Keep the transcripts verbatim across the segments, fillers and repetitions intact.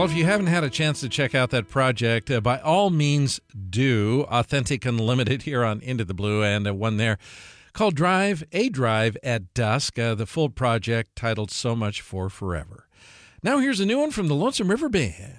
Well, if you haven't had a chance to check out that project, uh, by all means do. Authentic Unlimited here on Into the Blue, and uh, one there called Drive, A Drive at Dusk, uh, the full project titled So Much for Forever. Now here's a new one from the Lonesome River Band.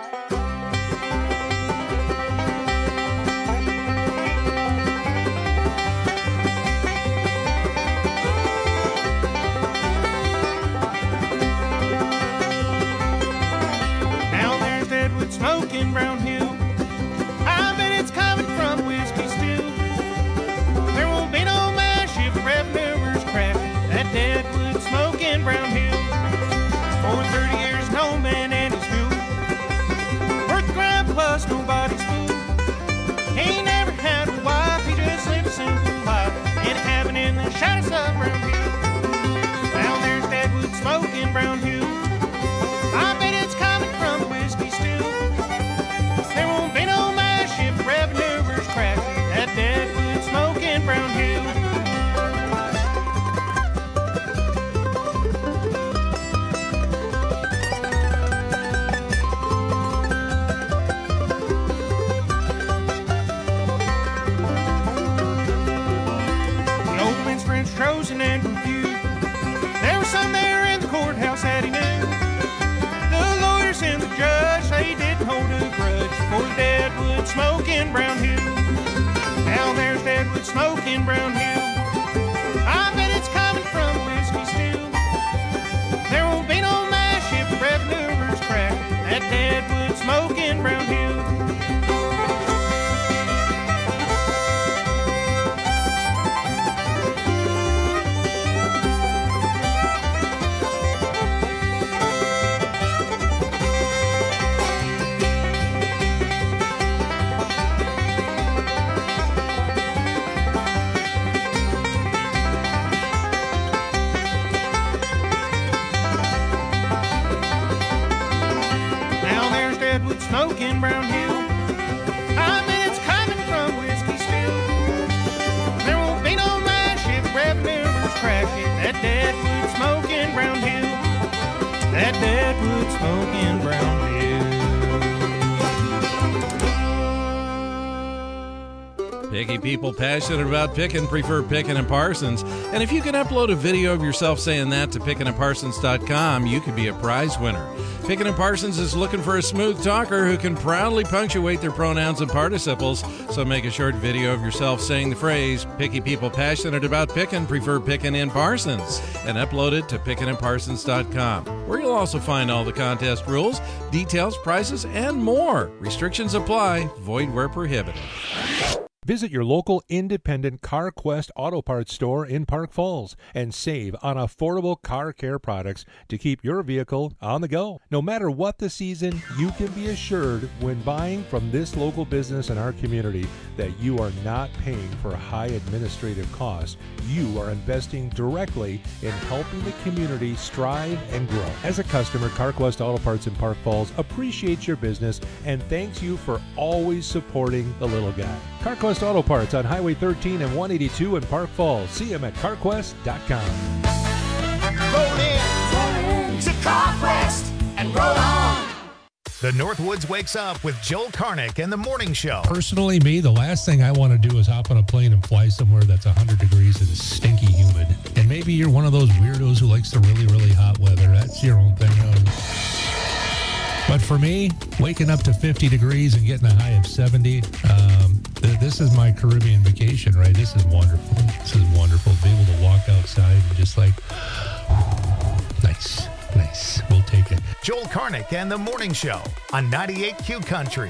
Smoking Brown Hill, I bet it's coming from whiskey still. There won't be no mash if revenuers crack that deadwood smoking Brown Hill. For thirty years, no man and his mule, worth the grind plus nobody's fool. He never had a wife, he just lived a simple life in a cabin in the shadows of Brown Hill. Down there's deadwood smoking Brown Hill, I bet it's coming from the whiskey still. There won't be no mash if revenuers crash that deadwood smoking Brown Hill. The old man's friends frozen and confused. There was some there in the courthouse that he knew. The lawyers and the judge, they didn't hold a grudge for the deadwood smoking Brown Hill. Now there's deadwood smoking Brown Hill, I bet it's coming from whiskey still. There won't be no mash if the revenuers crack that deadwood smoking Brown Hill. Smoking Brown Hill, I bet it's coming from whiskey still. There won't be no mash if revenuers crash it. That deadwood smoking Brown Hill, that deadwood smoking Brown Hill. Picky people passionate about picking prefer Pickin' and Parsons. And if you can upload a video of yourself saying that to pickin and parsons dot com, you could be a prize winner. Pickin' and Parsons is looking for a smooth talker who can proudly punctuate their pronouns and participles. So make a short video of yourself saying the phrase, picky people passionate about pickin' prefer Pickin' and Parsons, and upload it to pickin and parsons dot com, where you'll also find all the contest rules, details, prices, and more. Restrictions apply. Void where prohibited. Visit your local independent CarQuest Auto Parts store in Park Falls and save on affordable car care products to keep your vehicle on the go. No matter what the season, you can be assured when buying from this local business in our community that you are not paying for high administrative costs. You are investing directly in helping the community strive and grow. As a customer, CarQuest Auto Parts in Park Falls appreciates your business and thanks you for always supporting the little guy. CarQuest Auto Parts on Highway thirteen and one eighty-two in Park Falls. See them at carquest dot com. Roll in, roll in to CarQuest and roll on. The Northwoods Wakes Up with Joel Karnick and The Morning Show. Personally, me, the last thing I want to do is hop on a plane and fly somewhere that's one hundred degrees and stinky humid. And maybe you're one of those weirdos who likes the really, really hot weather. That's your own thing. But for me, waking up to fifty degrees and getting a high of seventy, um, th- this is my Caribbean vacation, right? This is wonderful. This is wonderful. To be able to walk outside and just like, nice, nice. We'll take it. Joel Karnick and The Morning Show on ninety-eight Q Country.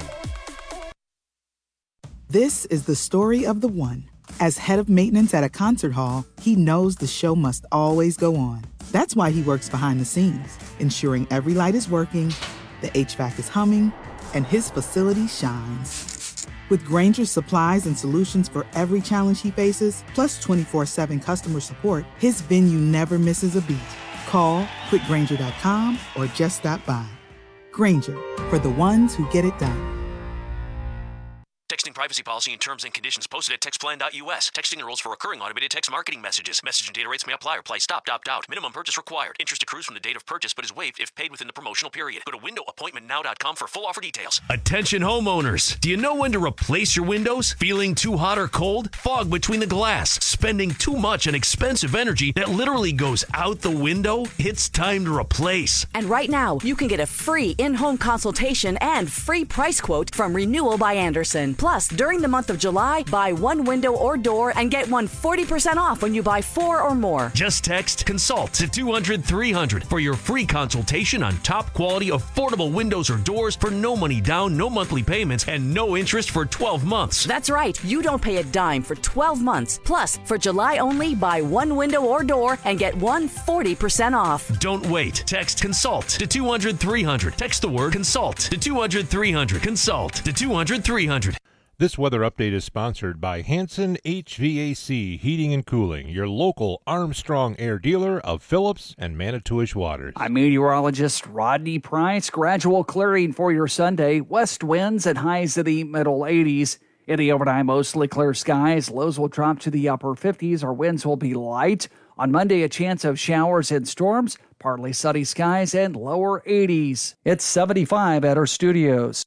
This is the story of the one. As head of maintenance at a concert hall, he knows the show must always go on. That's why he works behind the scenes, ensuring every light is working, the H V A C is humming, and his facility shines. With Grainger's supplies and solutions for every challenge he faces, plus twenty-four seven customer support, his venue never misses a beat. Call quick grainger dot com or just stop by. Grainger, for the ones who get it done. Texting Texting privacy policy and terms and conditions posted at text plan dot U S. Texting enrolls for recurring automated text marketing messages. Message and data rates may apply or apply stopped, opt out. Minimum purchase required. Interest accrues from the date of purchase but is waived if paid within the promotional period. Go to window appointment now dot com for full offer details. Attention homeowners. Do you know when to replace your windows? Feeling too hot or cold? Fog between the glass? Spending too much on expensive energy that literally goes out the window? It's time to replace. And right now, you can get a free in-home consultation and free price quote from Renewal by Andersen. Plus, during the month of July, buy one window or door and get one forty percent off when you buy four or more. Just text CONSULT to two hundred three hundred for your free consultation on top quality affordable windows or doors for no money down, no monthly payments, and no interest for twelve months. That's right. You don't pay a dime for twelve months. Plus, for July only, buy one window or door and get one forty percent off. Don't wait. Text CONSULT to two hundred three hundred. Text the word CONSULT to two hundred three hundred. Consult to two hundred three hundred. This weather update is sponsored by Hanson H V A C Heating and Cooling, your local Armstrong Air dealer of Phillips and Manitowish waters. I'm meteorologist Rodney Price. Gradual clearing for your Sunday. West winds and highs to the middle eighties. In the overnight, mostly clear skies. Lows will drop to the upper fifties. Our winds will be light. On Monday, a chance of showers and storms. Partly sunny skies and lower eighties. It's seventy-five at our studios.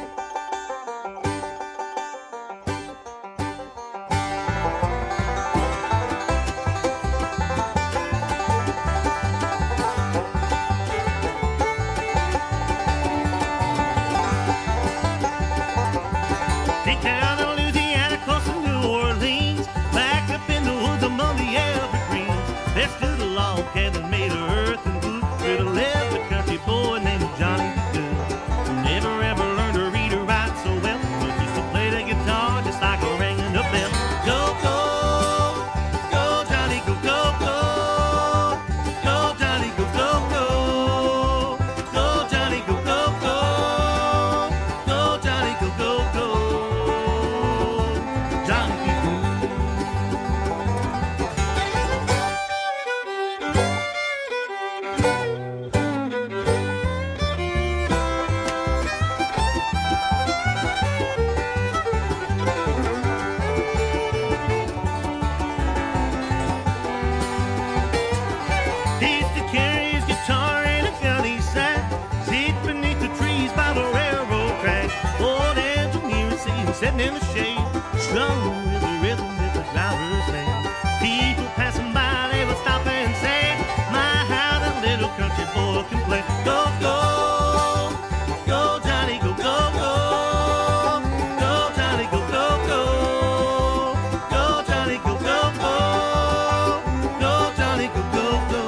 Sitting in the shade, strung with the rhythm that the drivers land. People passing by, they will stop and say, my, how the little country boy can play. Go, go, go, Johnny, go, go, go. Go, Johnny, go, go, go. Go, Johnny, go, go, go. Go, Johnny, go, go, go.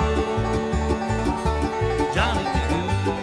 Johnny, go, go.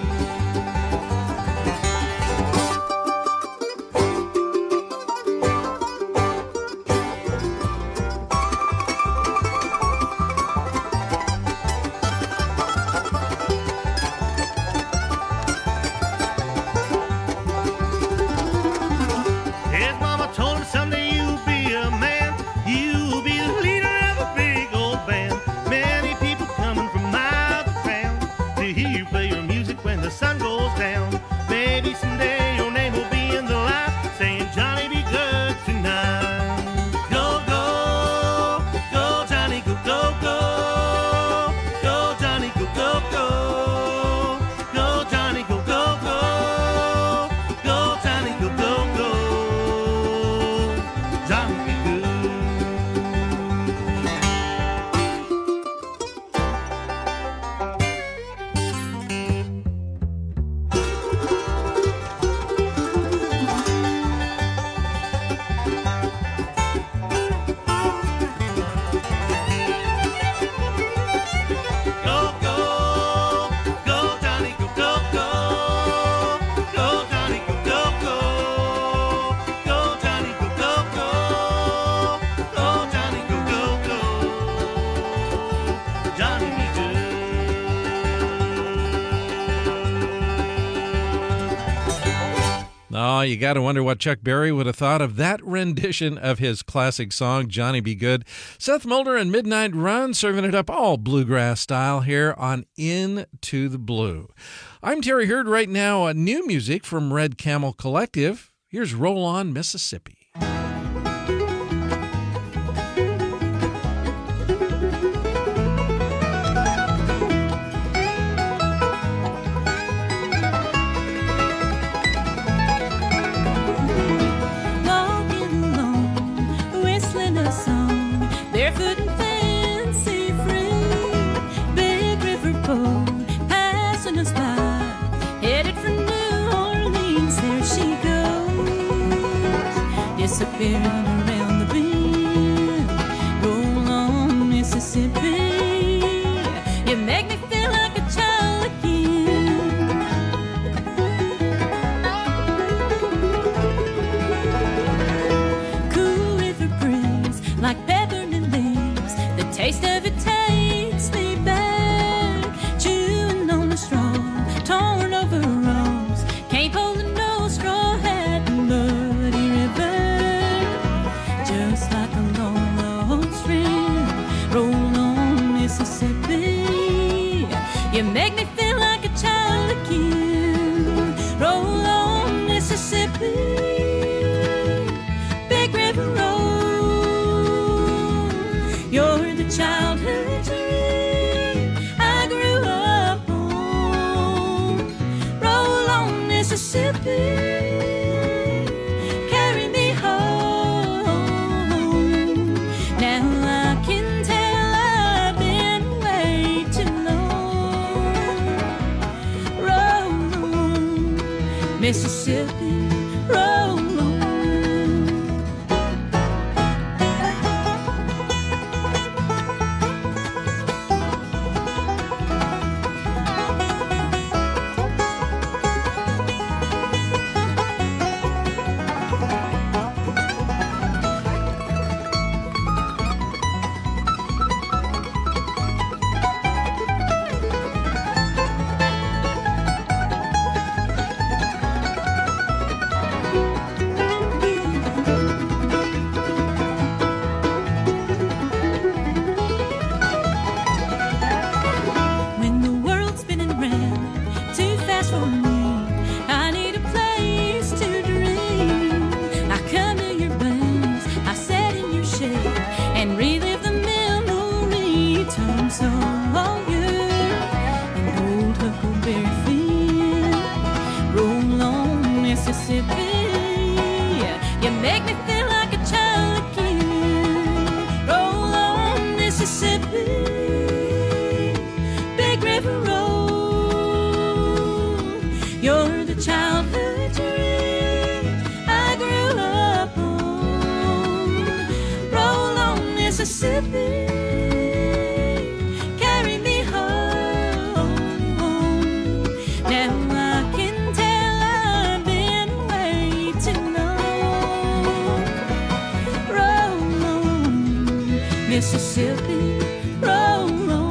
Oh, you got to wonder what Chuck Berry would have thought of that rendition of his classic song, Johnny Be Good. Seth Mulder and Midnight Run serving it up all bluegrass style here on Into the Blue. I'm Terry Hurd. Right now, uh, new music from Red Camel Collective. Here's Roll On, Mississippi. around the bend. Roll on, Mississippi. You make me feel like a child again. Cool river breeze, like peppermint leaves. The taste of it takes me back. Chewing on the straw, torn overalls. Can't hold a no straw hat in Muddy River. Just like a long lost friend. Roll on, Mississippi. You make me feel like a child again. Roll on, Mississippi. Big River Road. You're the childhood dream I grew up on. Roll on, Mississippi. Carry me home. Now I can tell I've been way too long. Roll on, Mississippi. Roll on. When the world's spinning round too fast for me, I need a place to dream. I come to your bones, I sit in your shade and relive the memory. Tom Sawyer and old Huckleberry Finn. Roll on, Mississippi. You make me feel like a child again. Roll on, Mississippi. Big River Road. You're the childhood dream I grew up on. Roll on, Mississippi. Carry me home. Now I can tell I've been way too long. Roll on, Mississippi. Roll on.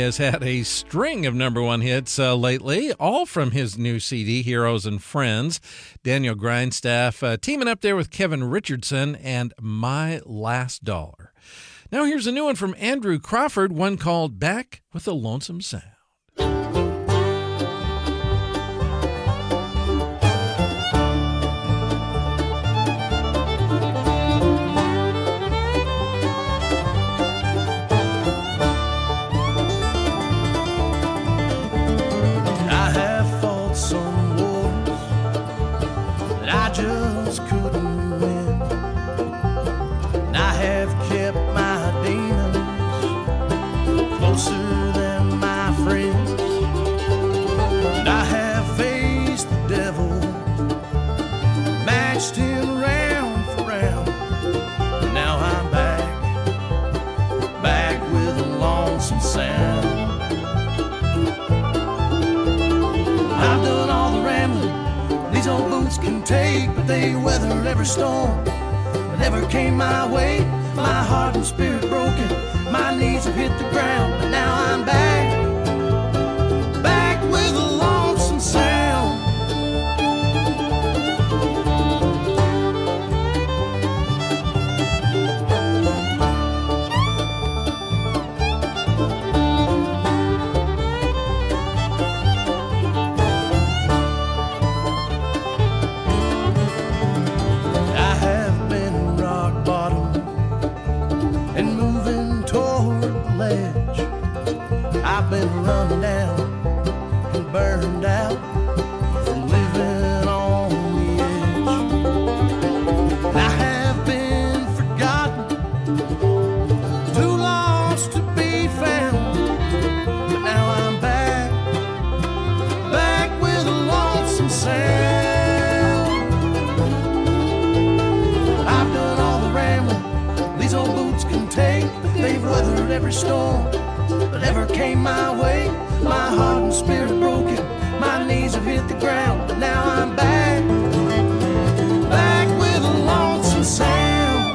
has had a string of number one hits uh, lately, all from his new C D, Heroes and Friends. Daniel Grindstaff uh, teaming up there with Kevin Richardson and My Last Dollar. Now here's a new one from Andrew Crawford, one called Back with a Lonesome Sound. But they weathered every storm that ever came my way. My heart and spirit broken, my knees have hit the ground, but now I'm back, back with a lonesome sound. I've been run down and burned out from living on the edge. I have been forgotten, too lost to be found, but now I'm back, back with a lonesome sound. I've done all the rambling these old boots can take, but they've weathered every storm that ever came my way. My heart and spirit broken, my knees have hit the ground, but now I'm back, back with a lonesome sound.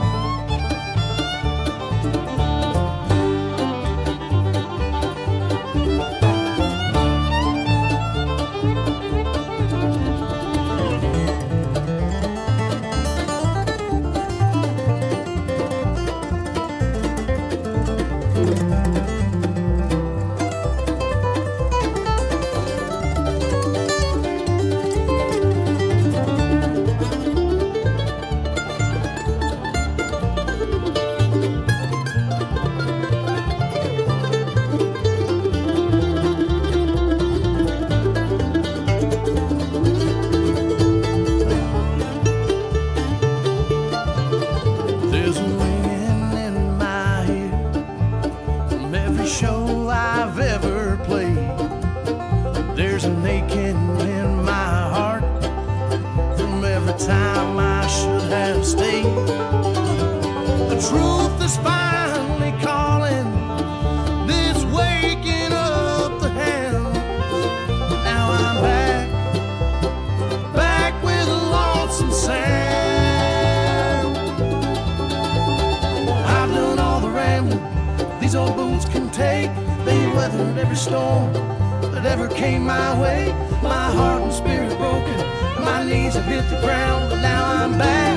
Every storm that ever came my way, my heart and spirit broken, my knees have hit the ground, but now I'm back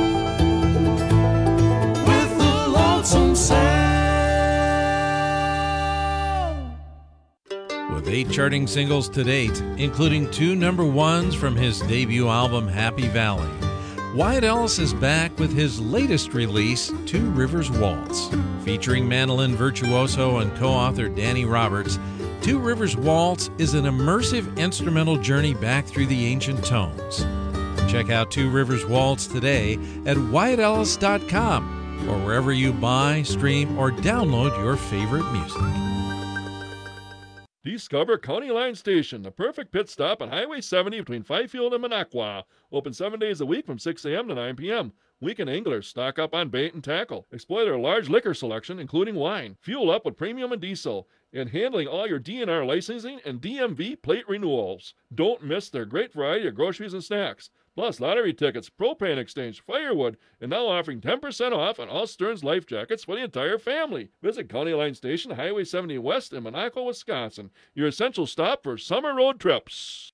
with the lonesome sound. With eight charting singles to date, including two number ones from his debut album Happy Valley, Wyatt Ellis is back with his latest release, Two Rivers Waltz. Featuring mandolin virtuoso and co-author Danny Roberts, Two Rivers Waltz is an immersive instrumental journey back through the ancient tones. Check out Two Rivers Waltz today at wyatt ellis dot com or wherever you buy, stream, or download your favorite music. Discover County Line Station, the perfect pit stop on Highway seventy between Fifield and Minocqua. Open seven days a week from six a.m. to nine p.m. Weekend anglers stock up on bait and tackle. Explore their large liquor selection, including wine. Fuel up with premium and diesel. And handling all your D N R licensing and D M V plate renewals. Don't miss their great variety of groceries and snacks. Plus lottery tickets, propane exchange, firewood, and now offering ten percent off on all Stearns life jackets for the entire family. Visit County Line Station, Highway seventy West in Monaco, Wisconsin. Your essential stop for summer road trips.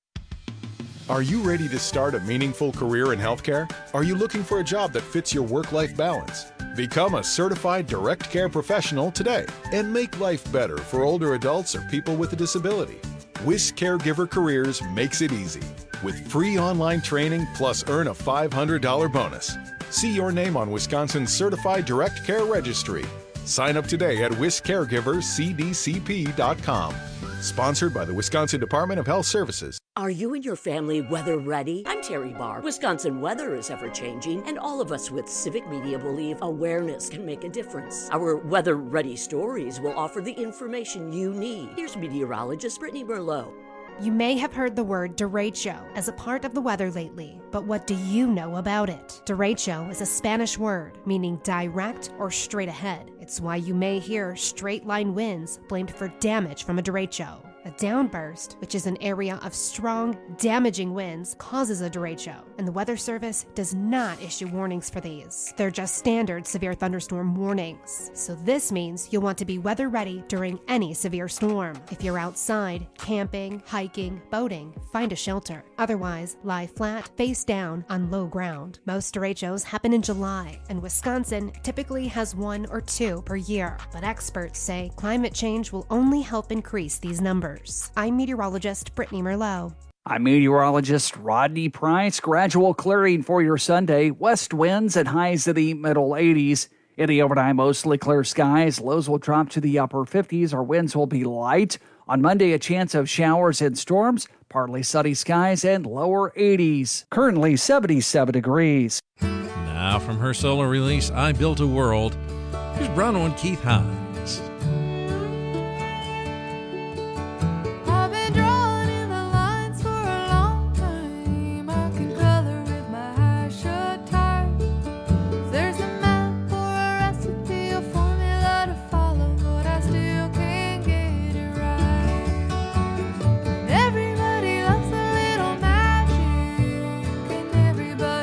Are you ready to start a meaningful career in healthcare? Are you looking for a job that fits your work-life balance? Become a certified direct care professional today and make life better for older adults or people with a disability. Wisc Caregiver Careers makes it easy with free online training plus earn a five hundred dollars bonus. See your name on Wisconsin's Certified Direct Care Registry. Sign up today at wisc caregivers c d c p dot com. Sponsored by the Wisconsin Department of Health Services. Are you and your family weather ready? I'm Terry Barr. Wisconsin weather is ever changing, and all of us with Civic Media believe awareness can make a difference. Our weather ready stories will offer the information you need. Here's meteorologist Brittany Merlot. You may have heard the word derecho as a part of the weather lately, but what do you know about it? Derecho is a Spanish word meaning direct or straight ahead. It's why you may hear straight line winds blamed for damage from a derecho. A downburst, which is an area of strong, damaging winds, causes a derecho, and the Weather Service does not issue warnings for these. They're just standard severe thunderstorm warnings. So this means you'll want to be weather ready during any severe storm. If you're outside, camping, hiking, boating, find a shelter. Otherwise, lie flat, face down, on low ground. Most derechos happen in July, and Wisconsin typically has one or two per year. But experts say climate change will only help increase these numbers. I'm meteorologist Brittany Merlot. I'm meteorologist Rodney Price. Gradual clearing for your Sunday. West winds at highs of the middle eighties. In the overnight, mostly clear skies. Lows will drop to the upper fifties. Our winds will be light. On Monday, a chance of showers and storms. Partly sunny skies and lower eighties. Currently seventy-seven degrees. Now from her solo release, I Built a World, here's Bruno and Keith Hines.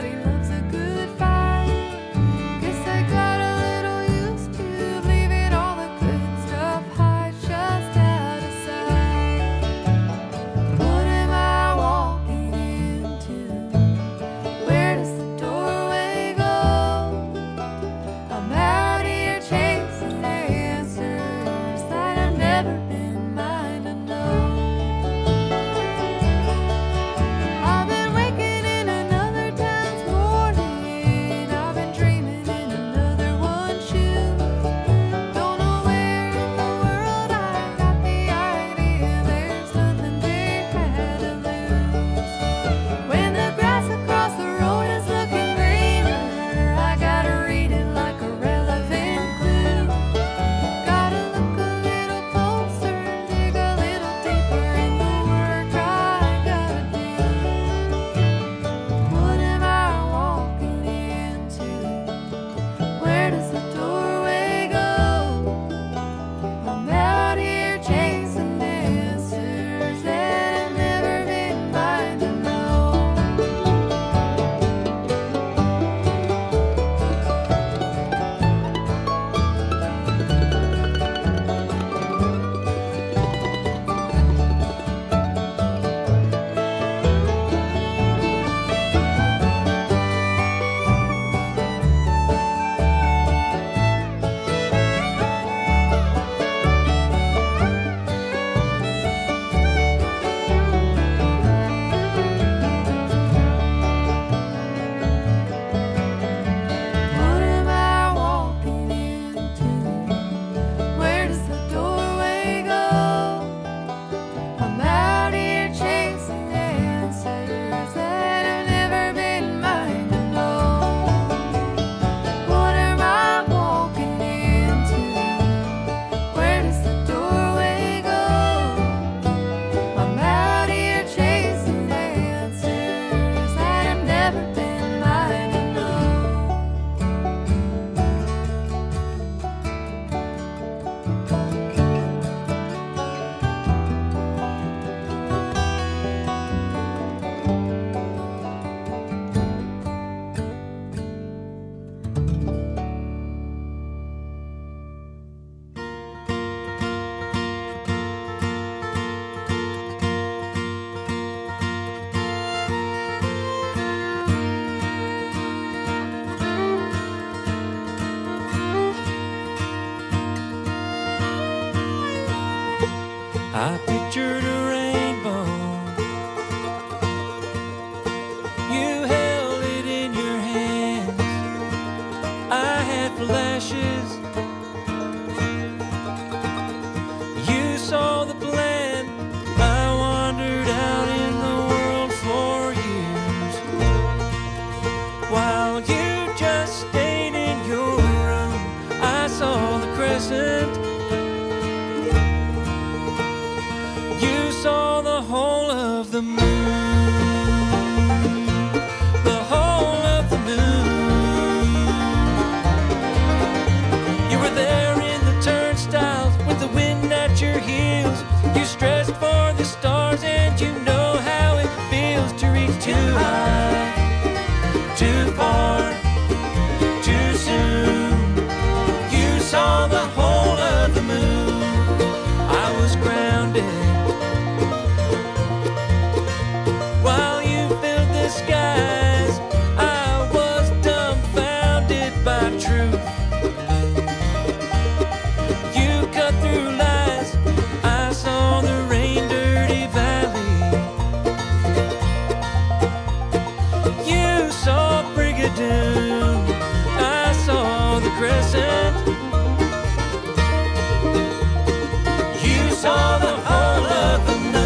Guess I got a little used to leaving all of the moon, the whole of the moon. You were there in the turnstiles with the wind at your heels. You stretched for the stars and you know how it feels to reach too high, too far, too soon. You saw the whole of the moon. I was grounded while you filled the skies. I was dumbfounded by truth. You cut through lies. I saw the rain-dirty valley. You saw Brigadoon. I saw the crescent. You saw the whole of the moon.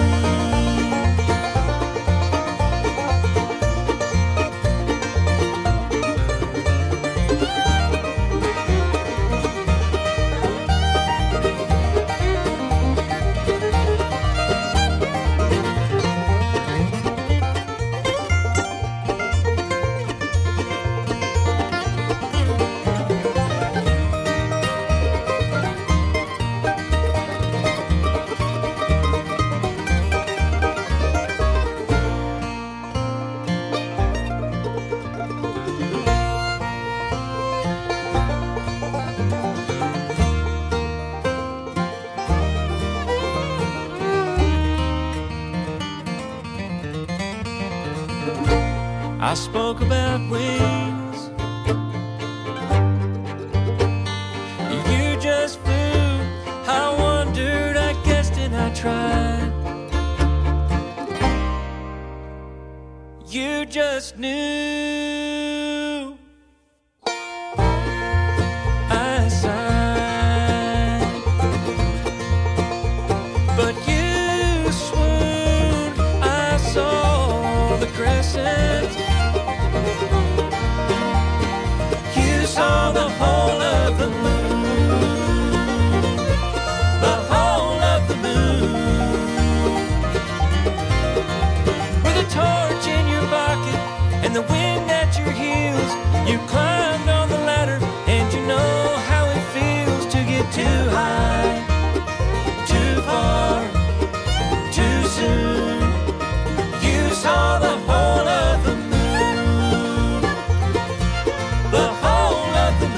I spoke about wings. You just flew. I wondered, I guessed, and I tried. You just knew. I sighed, but you swooned. I saw the crescent. You saw the whole of the moon, the whole of the moon. With a torch in your pocket and the wind at your heels, you climbed on the ladder and you know how it feels to get too high, too far, too soon. You saw the whole of the moon. The whole of the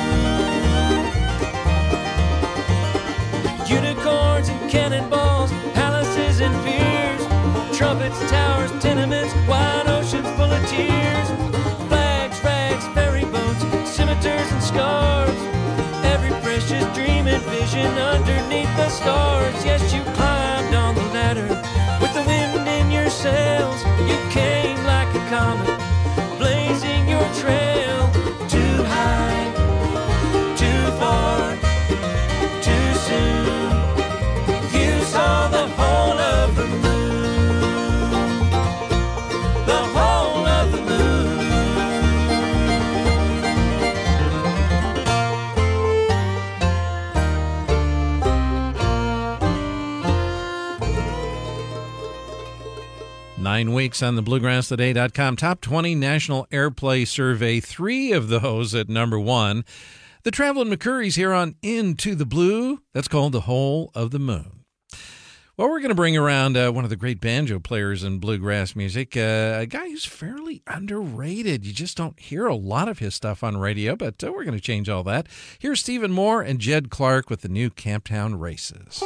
moon. Unicorns and cannonballs, palaces and piers, trumpets, towers, tenements, wide oceans full of tears, flags, rags, ferry boats, scimitars and scars, every precious dream and vision underneath the stars. Yes, you climbed on the ladder with the wind in your sails. You came like a comet, blazing your trail. Too high, too far, too soon. You saw the whole of the moon, the whole of the moon. Nine weeks on the bluegrass today dot com Top twenty National Airplay Survey. Three of those at number one. The Traveling McCurries here on Into the Blue. That's called The Whole of the Moon. Well, we're going to bring around uh, one of the great banjo players in bluegrass music, uh, a guy who's fairly underrated. You just don't hear a lot of his stuff on radio, but uh, we're going to change all that. Here's Stephen Moore and Jed Clark with the new Camptown Races.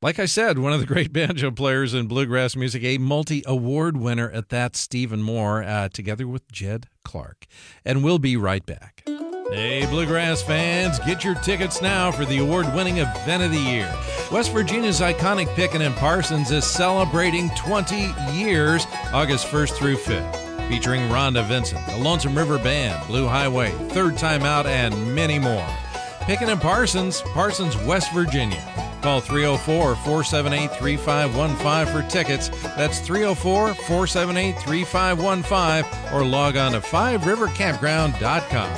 Like I said, one of the great banjo players in bluegrass music, a multi-award winner at that, Stephen Moore, uh, together with Jed Clark. And we'll be right back. Hey, bluegrass fans, get your tickets now for the award-winning event of the year. West Virginia's iconic Picken and Parsons is celebrating twenty years, August first through fifth, featuring Rhonda Vincent, the Lonesome River Band, Blue Highway, Third Time Out, and many more. Picken and Parsons, Parsons, West Virginia. Call three oh four, four seven eight, three five one five for tickets. That's three oh four, four seven eight, three five one five, or log on to five river campground dot com.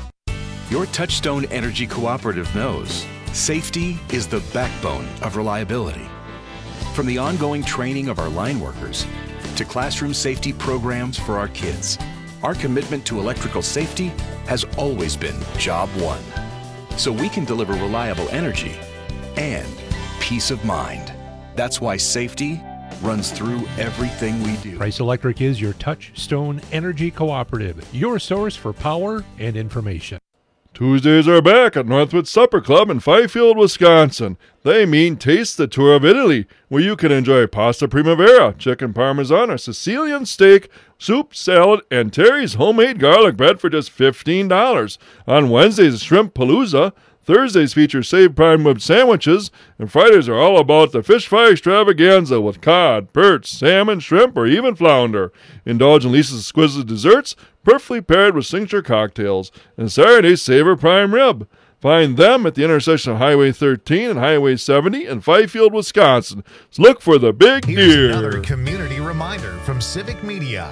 Your Touchstone Energy Cooperative knows safety is the backbone of reliability. From the ongoing training of our line workers to classroom safety programs for our kids, our commitment to electrical safety has always been job one. So we can deliver reliable energy and peace of mind. That's why safety runs through everything we do. Price Electric is your Touchstone Energy Cooperative, your source for power and information. Tuesdays are back at Northwood Supper Club in Fifield, Wisconsin. They mean Taste the Tour of Italy, where you can enjoy pasta primavera, chicken parmesan, or Sicilian steak, soup, salad, and Terry's homemade garlic bread for just fifteen dollars. On Wednesdays, Shrimp Palooza. Thursdays feature saved prime rib sandwiches, and Fridays are all about the fish fry extravaganza with cod, perch, salmon, shrimp, or even flounder. Indulge in Lisa's exquisite desserts, perfectly paired with signature cocktails. And Saturdays, savor prime rib. Find them at the intersection of Highway thirteen and Highway seventy in Fifield, Wisconsin. So look for the big Here's deer. another community reminder from Civic Media.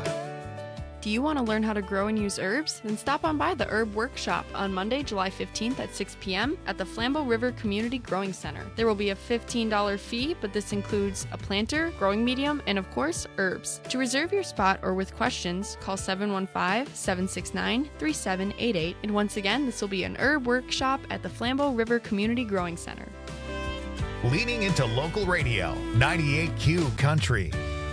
Do you want to learn how to grow and use herbs? Then stop on by the Herb Workshop on Monday, July fifteenth at six p.m. at the Flambeau River Community Growing Center. There will be a fifteen dollars fee, but this includes a planter, growing medium, and of course, herbs. To reserve your spot or with questions, call seven one five, seven six nine, three seven eight eight. And once again, this will be an Herb Workshop at the Flambeau River Community Growing Center. Leaning into local radio, ninety-eight Q Country.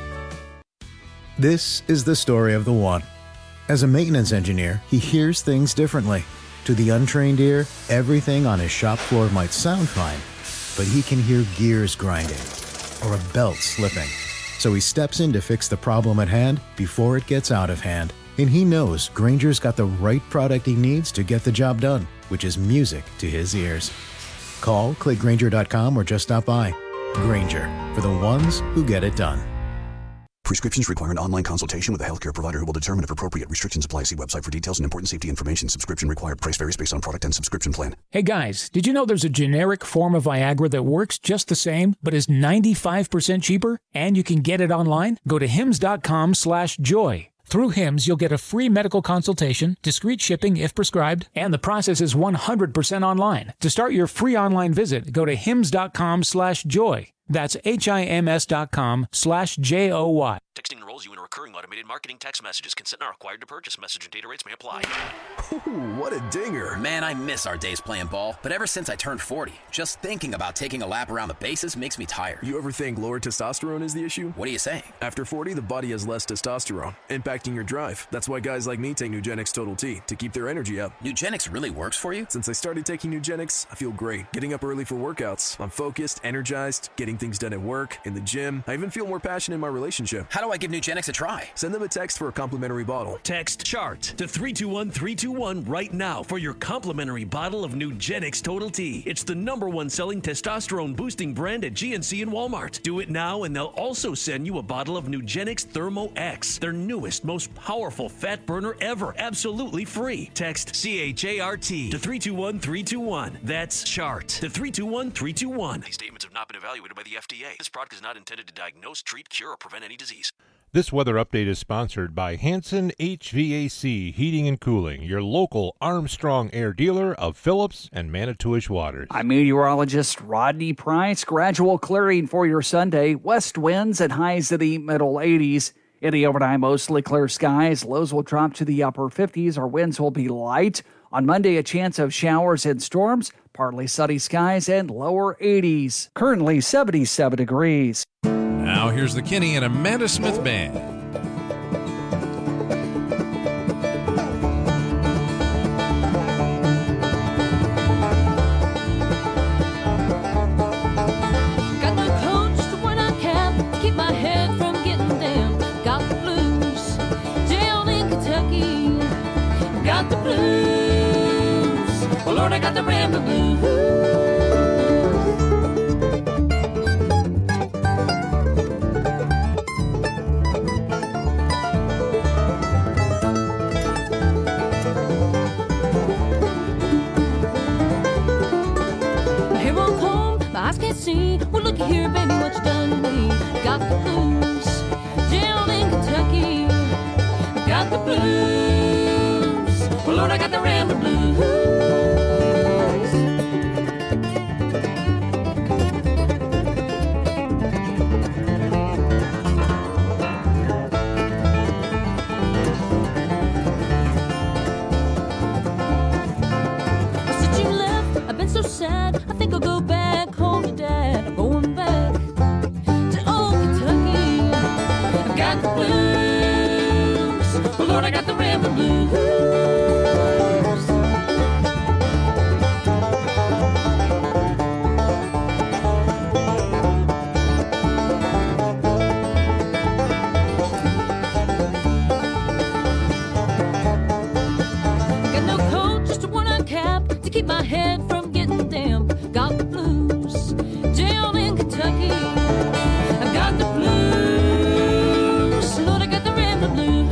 This is the story of the one. As a maintenance engineer, he hears things differently. To the untrained ear, everything on his shop floor might sound fine, but he can hear gears grinding or a belt slipping. So he steps in to fix the problem at hand before it gets out of hand. And he knows Grainger's got the right product he needs to get the job done, which is music to his ears. Call, click Grainger dot com, or just stop by. Grainger, for the ones who get it done. Prescriptions require an online consultation with a healthcare provider who will determine if appropriate. Restrictions apply. See website for details and important safety information. Subscription required. Price varies based on product and subscription plan. Hey guys, did you know there's a generic form of Viagra that works just the same, but is ninety-five percent cheaper? And you can get it online? Go to hims dot com slash joy. Through Hims, you'll get a free medical consultation, discreet shipping if prescribed, and the process is one hundred percent online. To start your free online visit, go to hims dot com slash joy. That's H-I-M-S dot com slash J O Y. Texting enrolls you in a recurring automated marketing text messages. Consent not required to purchase. Message and data rates may apply. Ooh, what a dinger. Man, I miss our days playing ball. But ever since I turned forty, just thinking about taking a lap around the bases makes me tired. You ever think lower testosterone is the issue? What are you saying? After forty, the body has less testosterone, impacting your drive. That's why guys like me take Nugenix Total T, to keep their energy up. Nugenix really works for you? Since I started taking Nugenix, I feel great. Getting up early for workouts. I'm focused, energized, getting things done at work, in the gym. I even feel more passionate in my relationship. How do I give Nugenix a try? Send them a text for a complimentary bottle. Text CHART to three two one three two one right now for your complimentary bottle of Nugenix Total T. It's the number one selling testosterone boosting brand at G N C and Walmart. Do it now and they'll also send you a bottle of Nugenix Thermo X, their newest, most powerful fat burner ever, absolutely free. Text C H A R T to three two one three two one. That's CHART to three two one three two one. These statements have not been evaluated by the F D A. This product is not intended to diagnose, treat, cure, or prevent any disease. This weather update is sponsored by Hanson H V A C Heating and Cooling, your local Armstrong Air dealer of Phillips and Manitowish waters. I'm meteorologist Rodney Price. Gradual clearing for your Sunday. West winds and highs to the middle eighties. In the overnight, mostly clear skies. Lows will drop to the upper fifties. Our winds will be light. On Monday, a chance of showers and storms. Partly sunny skies and lower eighties. Currently seventy-seven degrees. Now here's the Kinney and Amanda Smith Band. Got the blues. Here won't home, my eyes can't see. Well, looky here, baby, what you done to me. Got the blues down in Kentucky. Got the blues. Well, Lord, I got the Rambler blues. Since you left, I've been so sad. I think I'll go back home to Dad. I'm going back to old Kentucky. I've got the blues. Well, Lord, I got the Rambler blues. Got no coat, just a worn-out cap to keep my head from getting damp. Got the blues down in Kentucky. I've got the blues. Lord, I got the Rambler blues.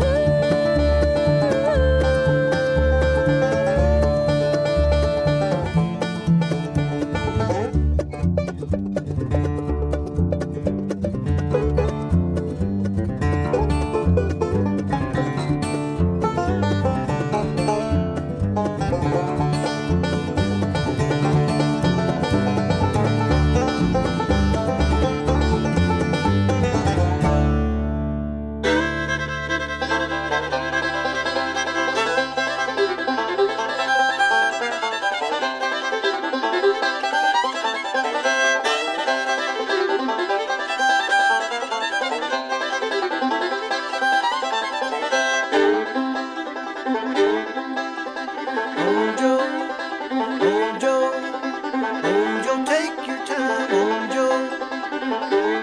Old Joe, old Joe, old Joe, take your time, old Joe.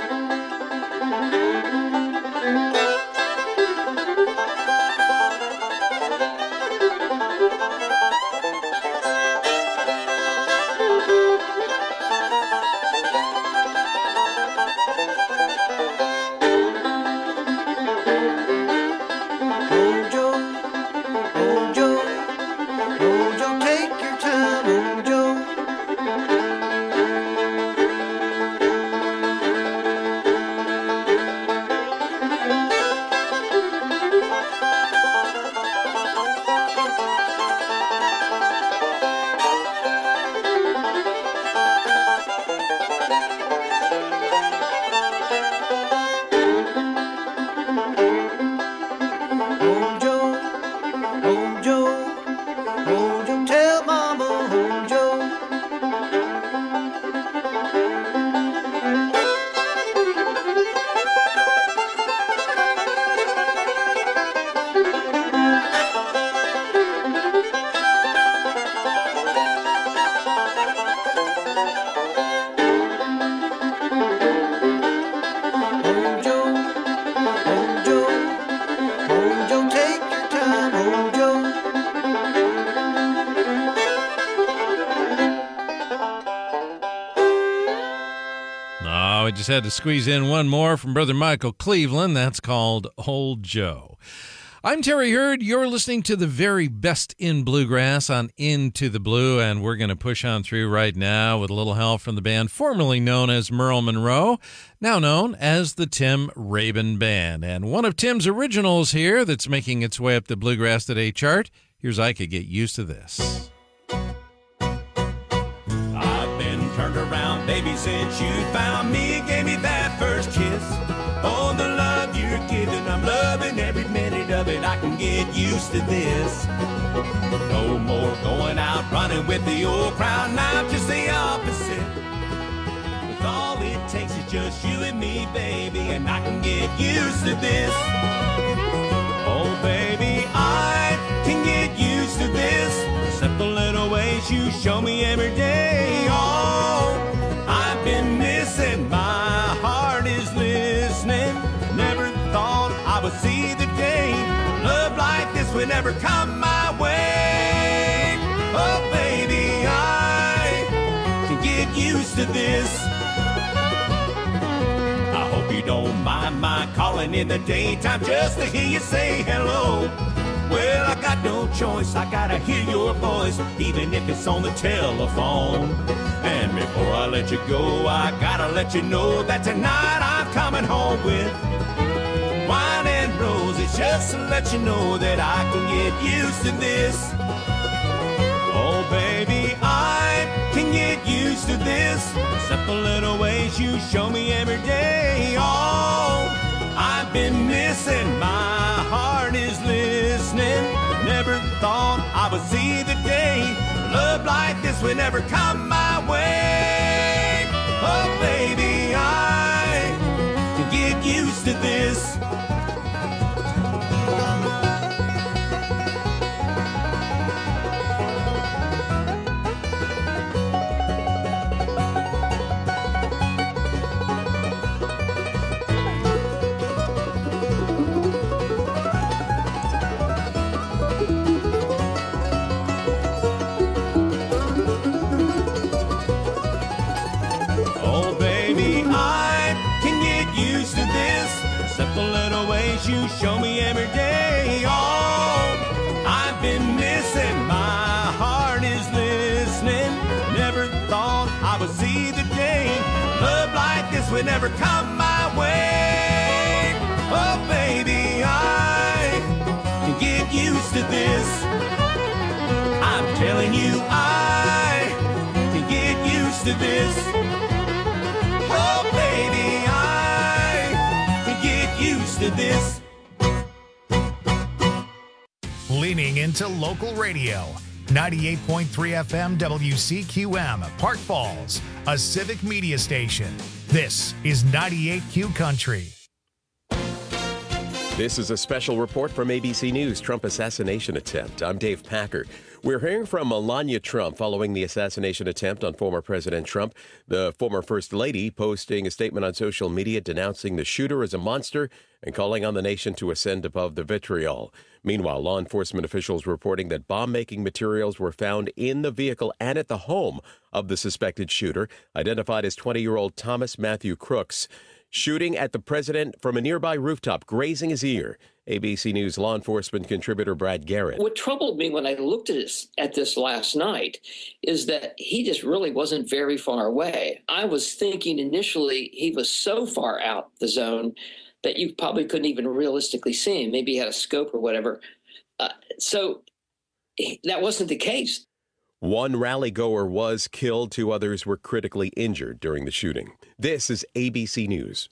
Old Joe, old Joe, old Joe, take your time, old Joe. Old Joe, old Joe, old Joe, tell Mama, old Joe. Old Joe, old Joe, old Joe, take your time, old Joe. Oh, we just had to squeeze in one more from Brother Michael Cleveland. That's called Old Joe. I'm Terry Hurd. You're listening to the very best in bluegrass on Into the Blue, and we're going to push on through right now with a little help from the band formerly known as Merle Monroe, now known as the Tim Rabin Band. And one of Tim's originals here that's making its way up the Bluegrass Today chart. Here's I Could Get Used to This. I've been turned around, baby, since you found me, gave me that first kiss. Oh, the love you're giving, I'm loving every minute of it. I can get used to this. No more going out running with the old crowd, now just the opposite. With all it takes is just you and me, baby, and I can get used to this. Oh, baby, I can get used to this. Simple little ways you show me every day. Oh, I've been missing, my heart is listening. Never thought I would see the day love like this would ever come my way. Oh, baby, I can get used to this. I hope you don't mind my calling in the daytime just to hear you say hello. Well, I got no choice, I gotta hear your voice, even if it's on the telephone. And before I let you go, I gotta let you know that tonight I'm coming home with wine and roses, just to let you know that I can get used to this. Oh, baby, I can get used to this. Simple little ways you show me every day. Oh, I've been missing, my heart is listening. Never thought I would see the day love like this would never come my way. Oh, baby, I can get used to this. You show me every day. Oh, I've been missing, my heart is listening. Never thought I would see the day love like this would never come my way. Oh, baby, I can get used to this. I'm telling you, I can get used to this. Oh, baby, I can get used to this. Leaning into local radio. ninety-eight point three F M W C Q M, Park Falls, a civic media station. This is ninety-eight Q Country. This is a special report from A B C News, Trump assassination attempt. I'm Dave Packer. We're hearing from Melania Trump following the assassination attempt on former President Trump. The former First Lady posting a statement on social media denouncing the shooter as a monster and calling on the nation to ascend above the vitriol. Meanwhile, law enforcement officials reporting that bomb-making materials were found in the vehicle and at the home of the suspected shooter, identified as twenty-year-old Thomas Matthew Crooks, shooting at the president from a nearby rooftop, grazing his ear. A B C News law enforcement contributor Brad Garrett. What troubled me when I looked at this, at this last night is that he just really wasn't very far away. I was thinking initially he was so far out the zone that you probably couldn't even realistically see him. Maybe he had a scope or whatever. Uh, so that wasn't the case. One rally goer was killed. Two others were critically injured during the shooting. This is A B C News.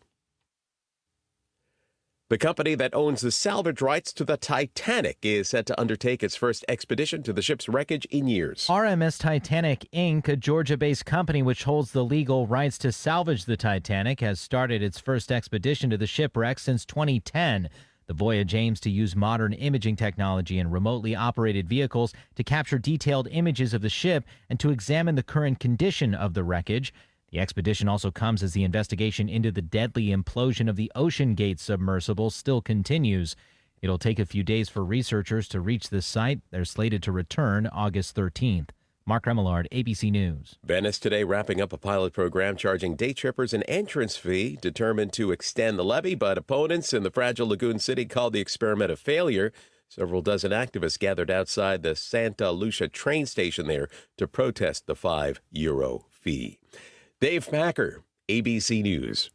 The company that owns the salvage rights to the Titanic is set to undertake its first expedition to the ship's wreckage in years. R M S Titanic, Incorporated, a Georgia-based company which holds the legal rights to salvage the Titanic, has started its first expedition to the shipwreck since twenty ten. The voyage aims to use modern imaging technology and remotely operated vehicles to capture detailed images of the ship and to examine the current condition of the wreckage. The expedition also comes as the investigation into the deadly implosion of the Ocean Gate submersible still continues. It'll take a few days for researchers to reach the site. They're slated to return August thirteenth. Mark Remillard, A B C News. Venice today wrapping up a pilot program charging day trippers an entrance fee, determined to extend the levy, but opponents in the fragile lagoon city called the experiment a failure. Several dozen activists gathered outside the Santa Lucia train station there to protest the five euro fee. Dave Packer, A B C News.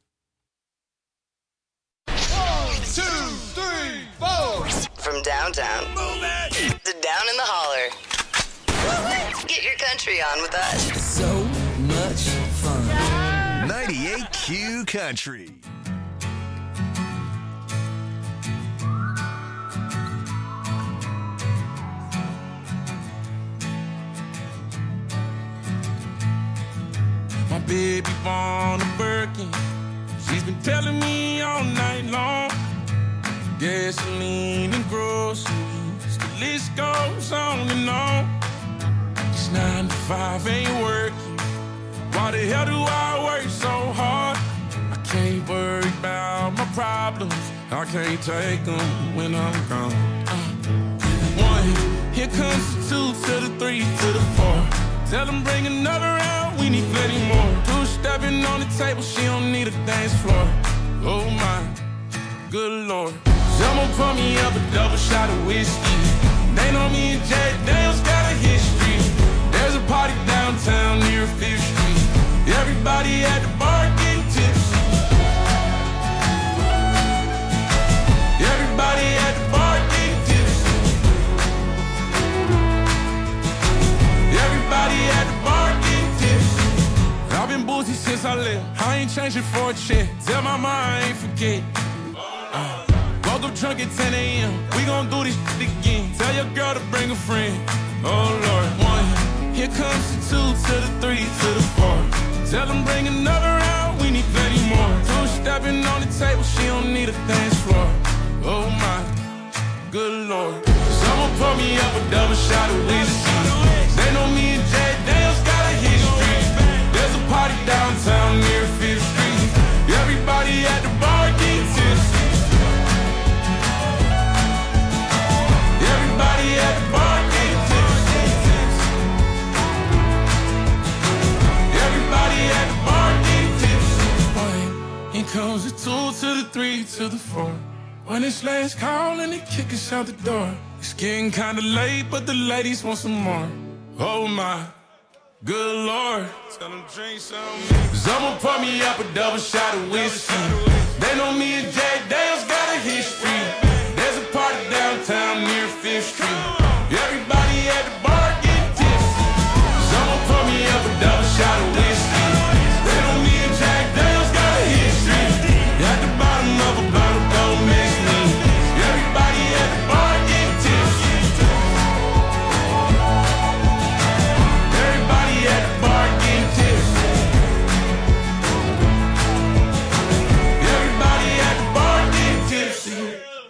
One, two, three, four. From downtown to down in the holler. Get your country on with us. So much fun. ninety-eight Q Country. My baby born a Birkin. She's been telling me all night long. Gasoline and groceries, the list goes on and on. It's nine to five, ain't working. Why the hell do I work so hard? I can't worry about my problems. I can't take them when I'm gone. Uh, one, here comes the two to the three to the four. Tell them bring another round. We need plenty more. Two stepping on the table, she don't need a dance floor. Oh my, good Lord. Someone pour me up a double shot of whiskey. They know me and Jack Daniels got a history. There's a party downtown near Fifth Street. Everybody at the bar getting tipsy. Everybody at the bar getting tipsy. Everybody at the bar getting tipsy. I've been boozy since I left. I ain't changing for a check. Tell my mom I ain't forget. Uh, woke up drunk at ten a.m. We gon' do this shit again. Tell your girl to bring a friend. Oh Lord, one. Here comes the two to the three to the four. Tell them bring another round. We need plenty more. Two stepping on the table. She don't need a dance floor. Oh my, good Lord. Someone pour me up a double shot of whiskey. They know me and Jack Daniels got a history. There's a party downtown near Fifth Street. Everybody at the bar getting tipsy. Everybody at the bar getting tipsy. Everybody at the bar getting tipsy. One, here comes the two to the three to the four. When it's last call and they kick us out the door. It's getting kinda late, but the ladies want some more. Oh my, good Lord. Tell them drink some. Someone pour me up a double shot of whiskey. They know me and Jack Daniels got a history. There's a party downtown near Fifth Street. Everybody at the bar getting tipsy. Someone pour me up a double shot of whiskey. They know me and Jack Daniels got a history. At the bottom of a bottle, don't miss me. Everybody at the bar getting tipsy. Everybody at the bar getting tipsy. Everybody at the bar getting tipsy.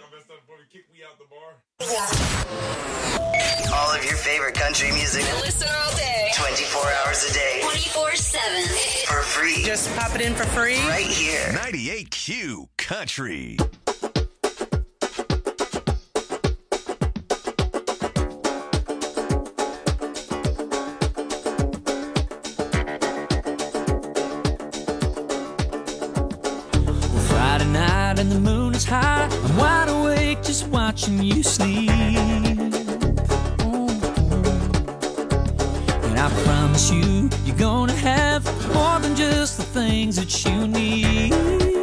All of your favorite country music. Listen all day. twenty-four hours a day. twenty-four seven. For free. Just pop it in for free. Right here. ninety-eight Q Country. Friday night and the moon is high. I'm wide awake just watching you sleep. And I promise you, you're gonna have more than just the things that you need.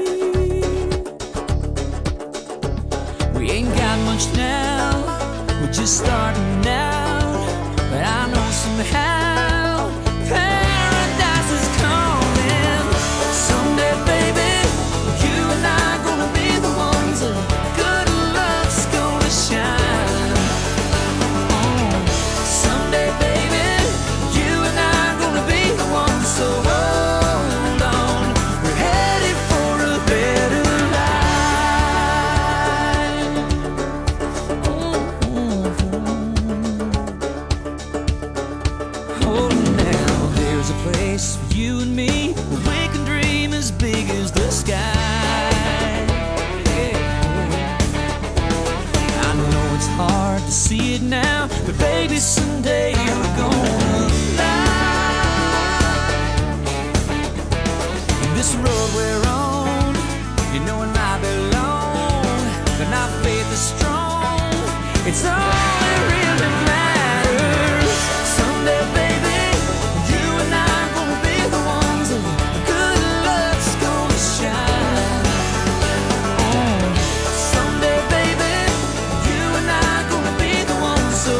We ain't got much now, we're just starting out. But I know somehow paradise is coming. Someday, baby, you and I gonna be the ones that good love's gonna shine. Oh, someday, baby, you and I gonna be the ones. So hold on, we're headed for a better life. Oh, now there's a place for you and me where we can dream as big as the sky. I know it's hard to see it now, but baby, someday you're gonna fly. And this road we're on, you know it might be long, but my faith is strong. It's all that really matters. Someday, baby, you and I gonna be the ones that good love's gonna shine. Oh, someday, baby, you and I gonna be the ones. So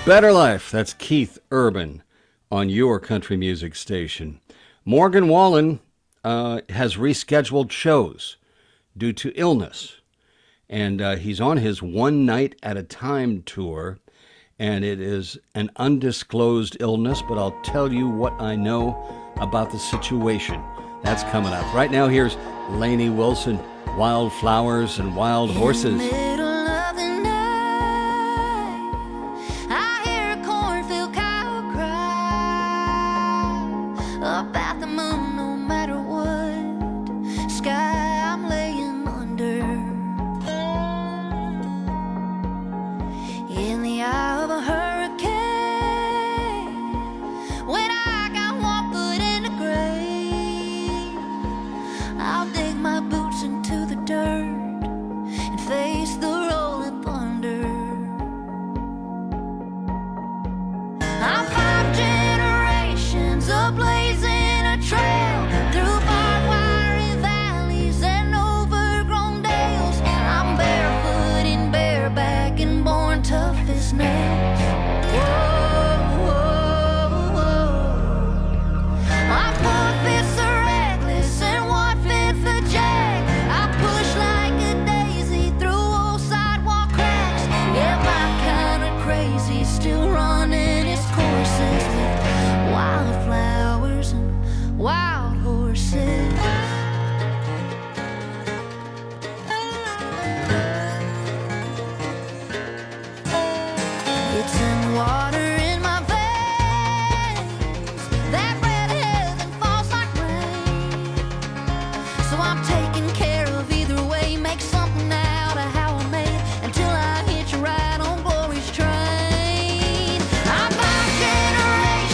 Better Life. That's Keith Urban on your country music station. Morgan Wallen uh, has rescheduled shows due to illness. And uh, he's on his One Night at a Time tour. And it is an undisclosed illness, but I'll tell you what I know about the situation. That's coming up. Right now, here's Lainey Wilson, Wild Flowers and Wild Horses.